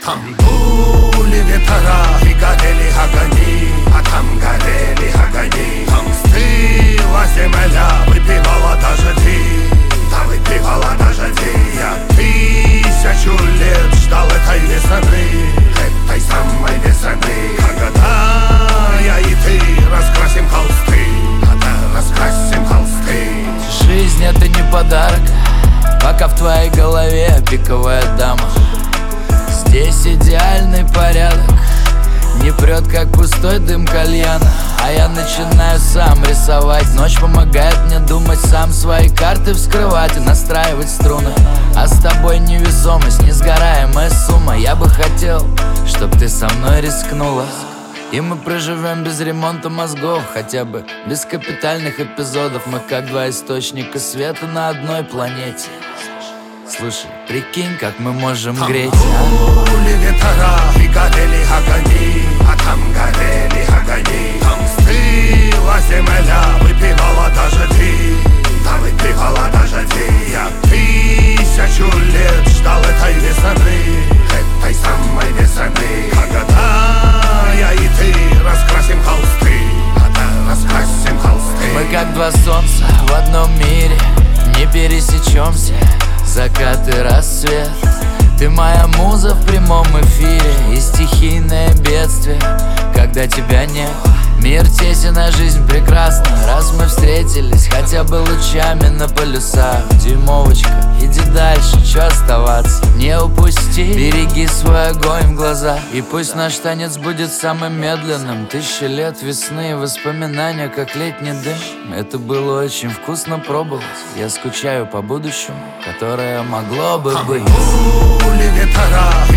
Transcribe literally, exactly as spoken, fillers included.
Там дули ветра и горели огни, а там горели огни. Там стыла земля, выпивала даже ты, да выпивала даже ты. Я тысячу лет ждал этой весны, этой самой весны, когда я и ты раскрасим холсты, когда раскрасим холсты. Жизнь — это не подарок, пока в твоей голове пиковая дама. Здесь идеальный порядок, не прет, как пустой дым кальяна. А я начинаю сам рисовать. Ночь помогает мне думать, сам свои карты вскрывать и настраивать струны. А с тобой невесомость, несгораемая сумма. Я бы хотел, чтоб ты со мной рискнула, и мы проживем без ремонта мозгов, хотя бы без капитальных эпизодов. Мы как два источника света на одной планете. Слушай, прикинь, как мы можем греть. Дули ветра и горели огни, а там горели огни. Там стыла земля, выпивала даже ты, да выпивала даже ты. Я тысячу лет ждал этой весны, этой самой весны, когда я и ты раскрасим холсты, когда раскрасим холсты. Мы как два солнца в одном мире, не пересечемся, закат и рассвет. Ты моя муза в прямом эфире, и стихийное бедствие, когда тебя нет. Мир тесен, а жизнь прекрасна, раз мы встретились хотя бы лучами на полюсах. Дюймовочка, иди дальше, чё оставаться? Не упусти, береги свой огонь в глаза, и пусть наш танец будет самым медленным. Тысячи лет весны и воспоминания, как летний дым. Это было очень вкусно пробовать. Я скучаю по будущему, которое могло бы быть. Дули ветра